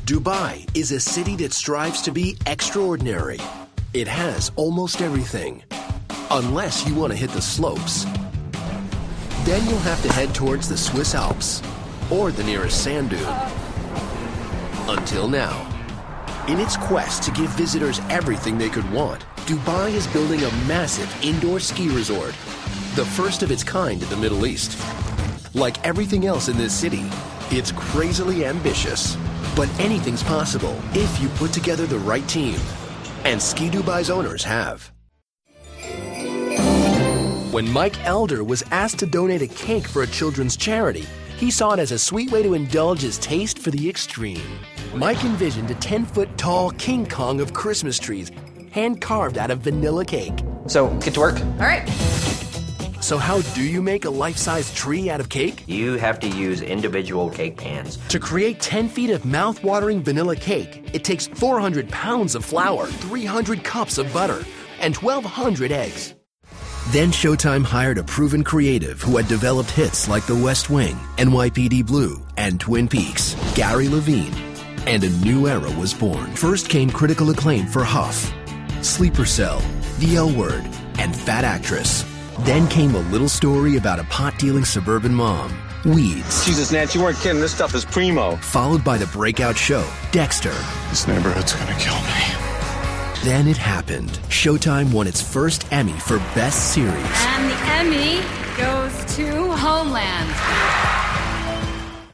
Dubai is a city that strives to be extraordinary. It has almost everything. Unless you want to hit the slopes. Then you'll have to head towards the Swiss Alps or the nearest sand dune. Until now. In its quest to give visitors everything they could want, Dubai is building a massive indoor ski resort, the first of its kind in the Middle East. Like everything else in this city, it's crazily ambitious. But anything's possible if you put together the right team. And Ski Dubai's owners have. When Mike Elder was asked to donate a cake for a children's charity, he saw it as a sweet way to indulge his taste for the extreme. Mike envisioned a 10-foot-tall King Kong of Christmas trees, hand-carved out of vanilla cake. So, get to work. All right. So how do you make a life-size tree out of cake? You have to use individual cake pans. To create 10 feet of mouth-watering vanilla cake, it takes 400 pounds of flour, 300 cups of butter, and 1,200 eggs. Then Showtime hired a proven creative who had developed hits like The West Wing, NYPD Blue, and Twin Peaks, Gary Levine. And a new era was born. First came critical acclaim for Huff, Sleeper Cell, The L Word, and Fat Actress. Then came a little story about a pot-dealing suburban mom, Weeds. Jesus, Nancy, you weren't kidding. This stuff is primo. Followed by the breakout show, Dexter. This neighborhood's gonna kill me. Then it happened. Showtime won its first Emmy for Best Series. And the Emmy goes to Homeland.